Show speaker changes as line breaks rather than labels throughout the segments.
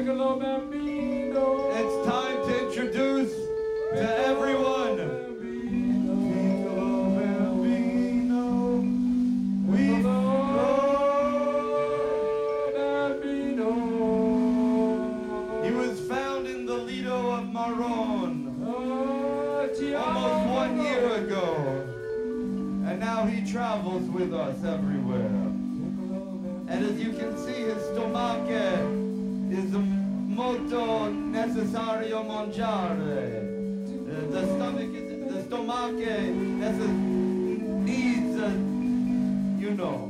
Piccolo Bambino.
It's time to introduce to everyone. Piccolo Bambino. We
Bambino.
He was found in the Lido of Maron almost 1 year ago. And now he travels with us everywhere. And as you can see, his stomach is molto necessario mangiare. The stomach needs, you know.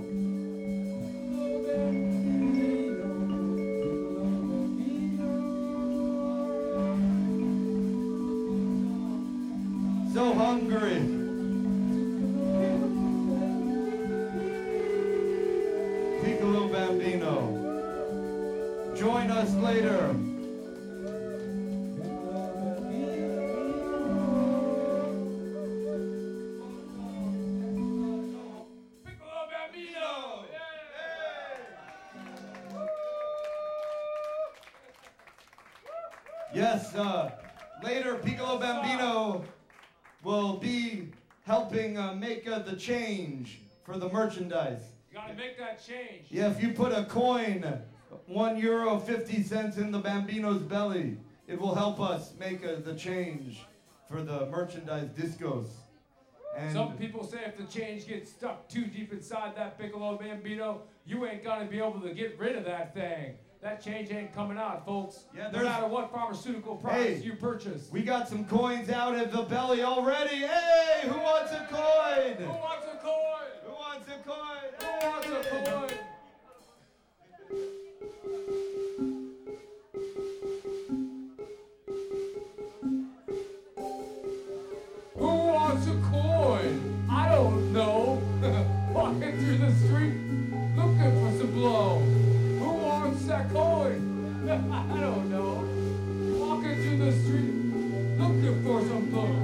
So hungry. Piccolo Bambino. Join us later. Piccolo Bambino! Yes, later Piccolo Bambino will be helping make the change for the merchandise.
You gotta make that change.
Yeah, if you put a coin, €1.50 in the Bambino's belly, it will help us make the change for the merchandise discos. And
some people say if the change gets stuck too deep inside that Piccolo Bambino, you ain't gonna be able to get rid of that thing. That change ain't coming out, folks.
Yeah,
no matter what pharmaceutical products you purchase.
We got some coins out of the belly already. Hey, who wants a coin?
Who wants a coin?
Who wants a coin?
Who wants a coin? Who wants a coin? I don't know. Walking through the street looking for some blow. Who wants that coin? I don't know. Walking through the street looking for some blow.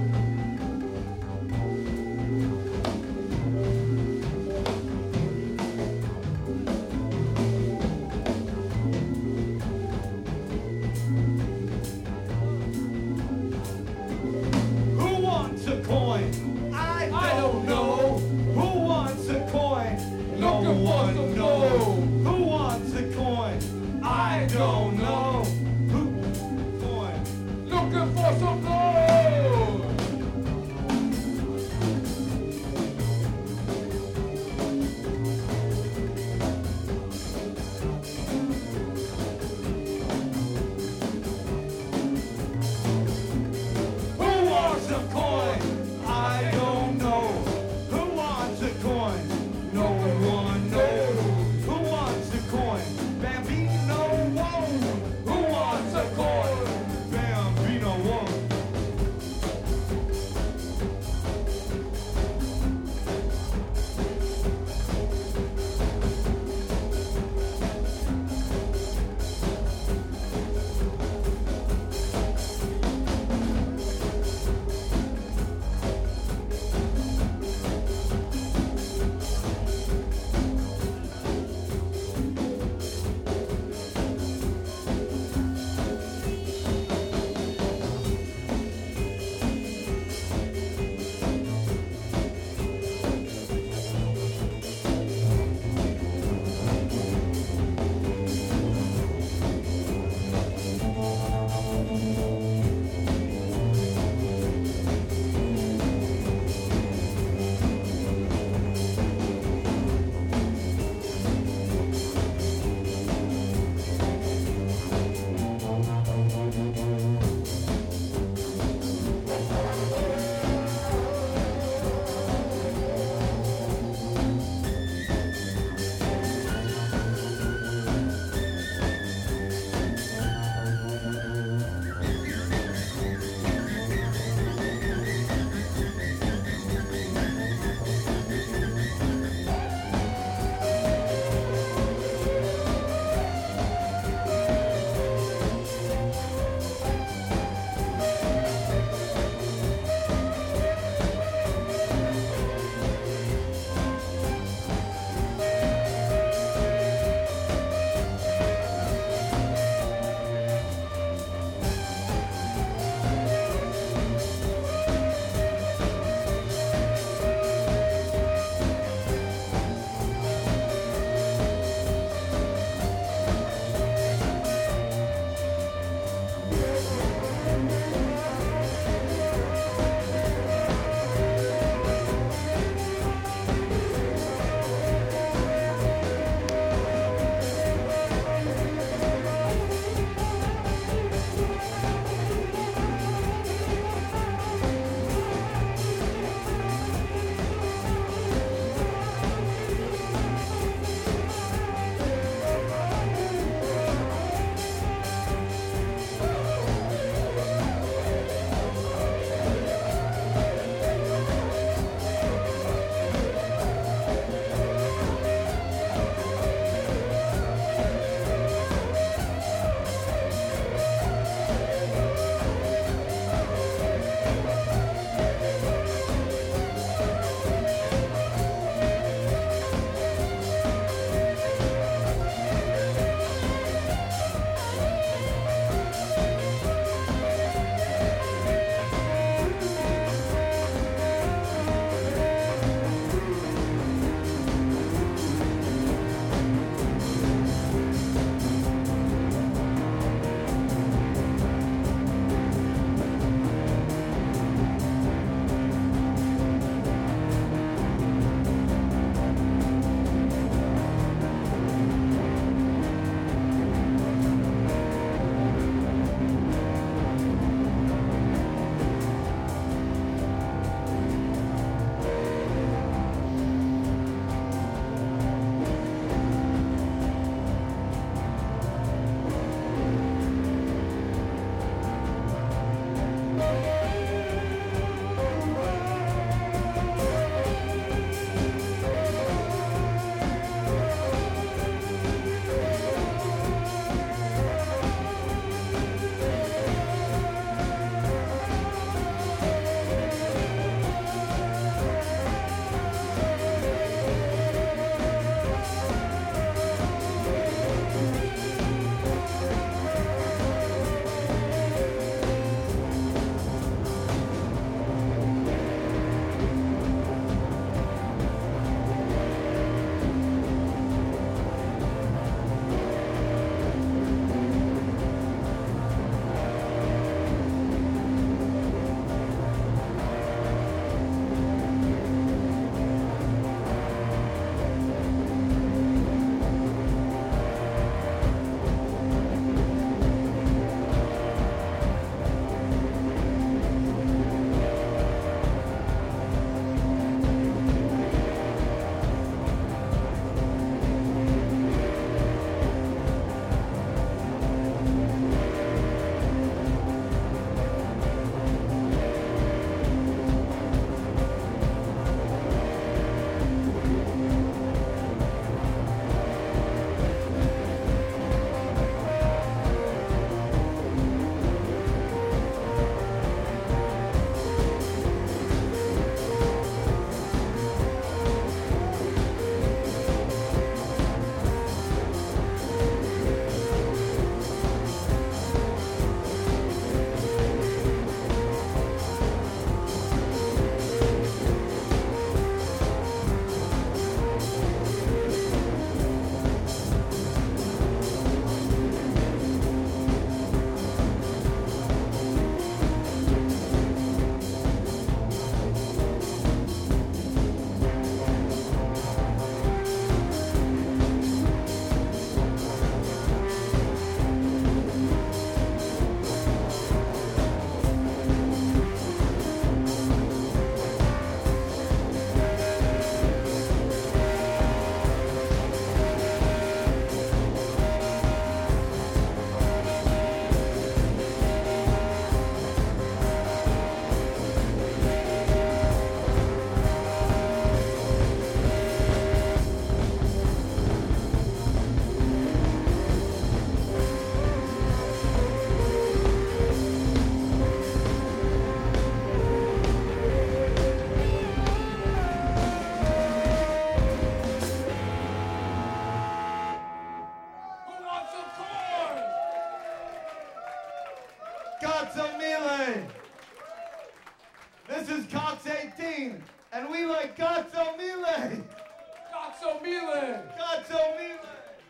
Gotzamile. This is Cox 18, and we like Gotzamile.
Gotzamile.
Gotzamile.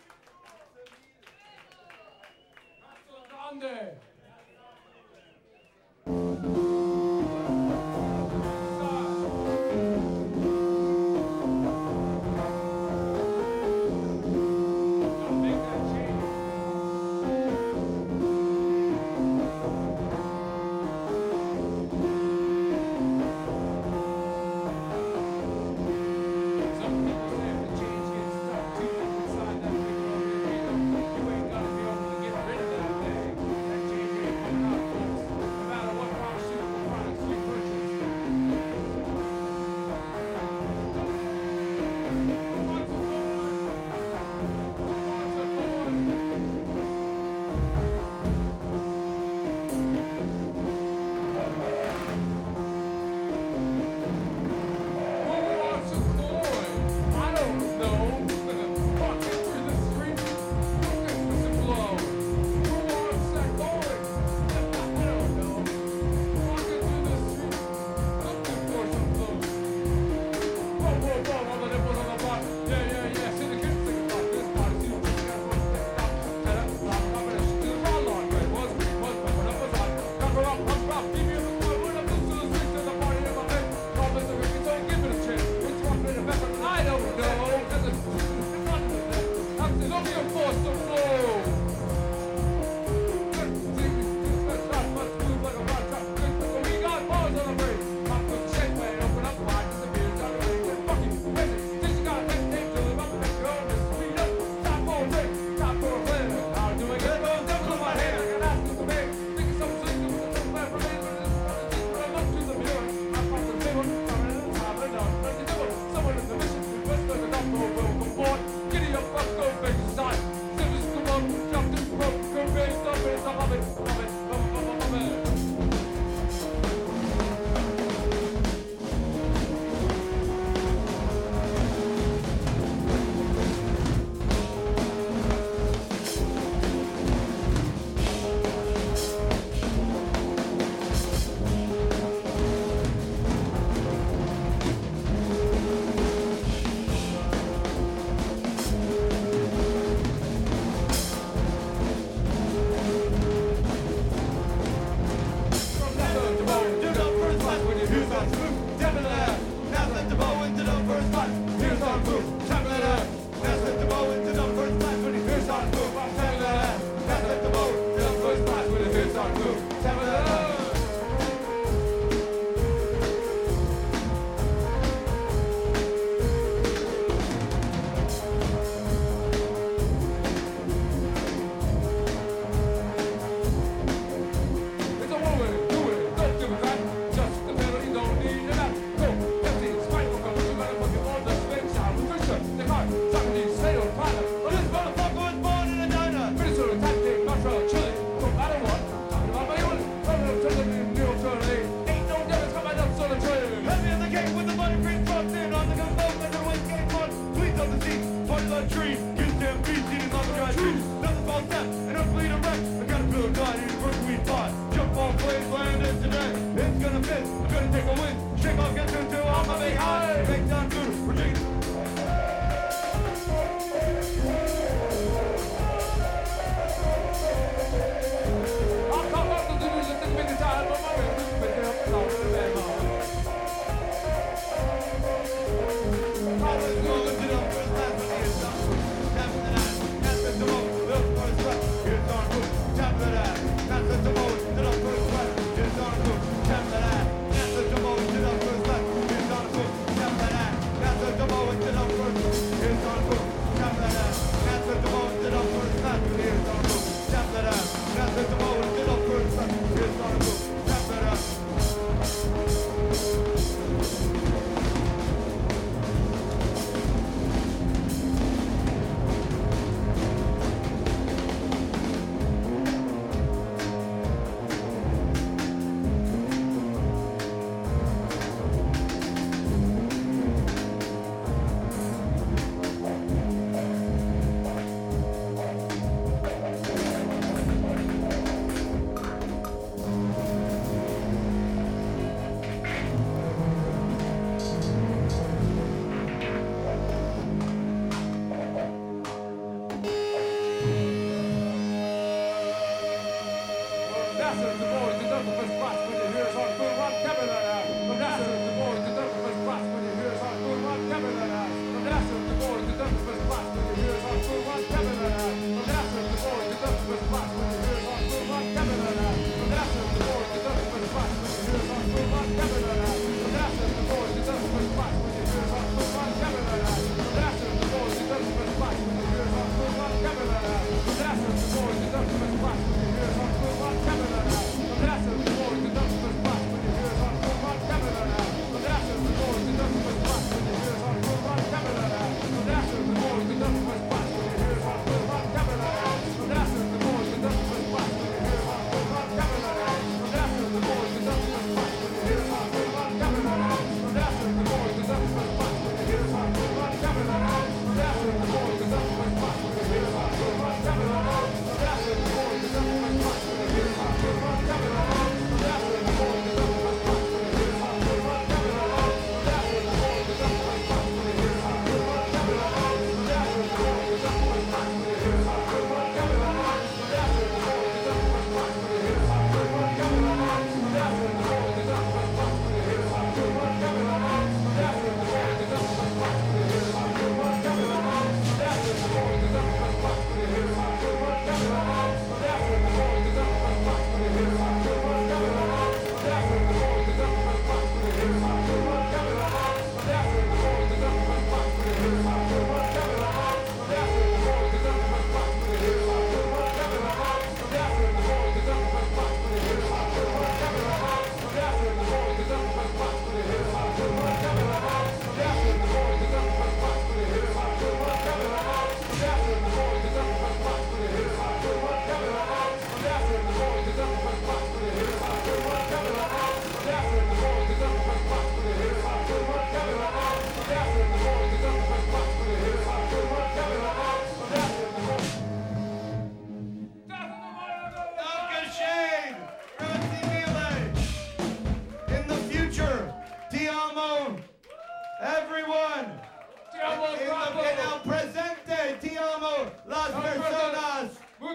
Grande.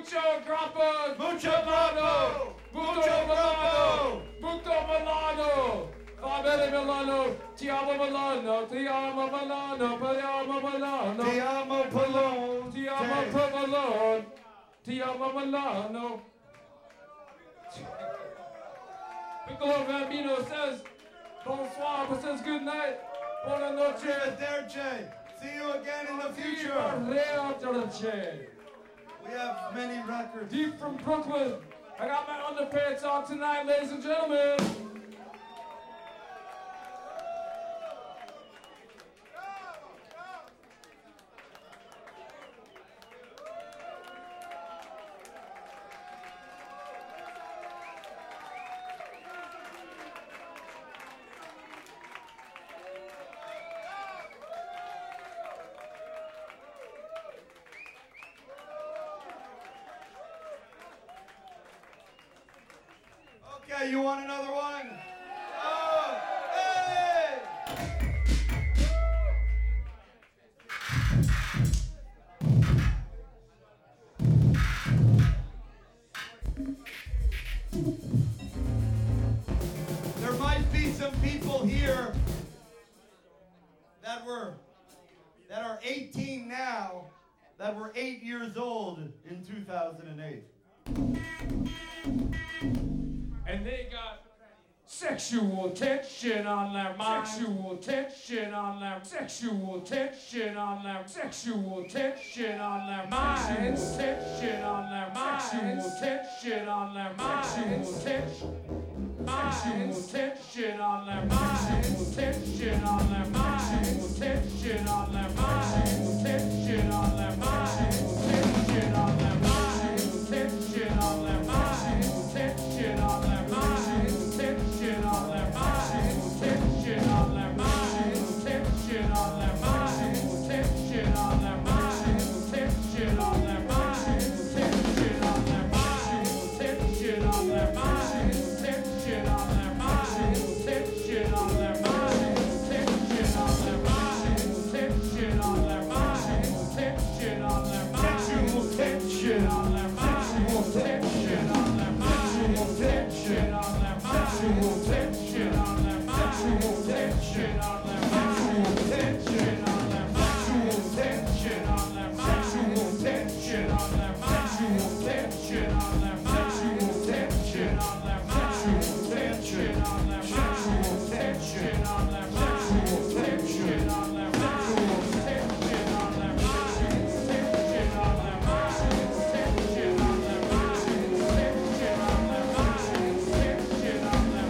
Mucho grappa.
Mucho grappo. Mucho grappo.
Mucho Milano. Fabele Milano. Ti amo Milano. Ti amo Milano. Ti amo Milano.
Ti amo Malone.
Ti amo Milano. Ti amo Milano. Piccolo Bambino says bonsoir, but says good night. Buona noche.
Arrivederci. See you again in the future.
Arrivederci.
We have many records.
Deep from Brooklyn. I got my underpants on tonight, ladies and gentlemen.
Okay, you want another one? Oh, hey! There might be some people here that are 18 now that were 8 years old in 2008.
And they got sexual tension on their mind. Sexual tension on their sexual tension on their sexual tension on their minds. Tension on their minds. Sexual tension on their minds. Sexual tension. Sexual tension on their minds. Sexual tension on their minds. Sexual tension on their minds. Sexual tension on their minds. Sexual tension on their minds. Sexual tension on their minds. Sexual tension on their minds. Tension on their minds, tension on their minds, tension on their minds, tension on their minds, tension on their minds, tension on their minds, tension on their minds, tension on their minds, tension on their minds, tension on their minds, tension on their minds, tension on their minds, tension on their minds, tension on their minds, tension on their minds. Sexual tension on their mind. Sexual tension on their mind. Tension on their mind. Sexual tension on their mind. Sexual tension on their mind. Sexual tension on their mind. Sexual tension on their mind. Sexual tension on their mind. Sexual tension on their mind. Sexual tension on their mind. Sexual tension on their mind. Tension on their mind. Tension on their mind. Tension on their mind. Tension on their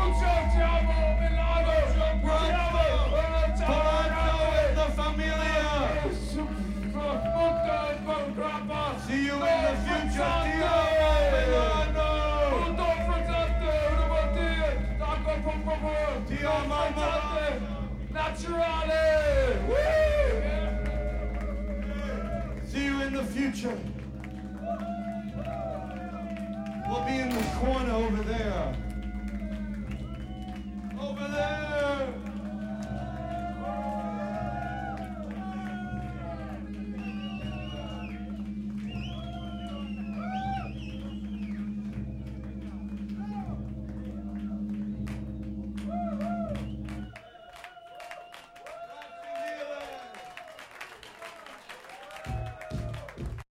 Polanco and the familia. See you in the future, Tio Milano. Tio Mama.
Naturale.
See you in the future. We'll be in the corner over there. Over there.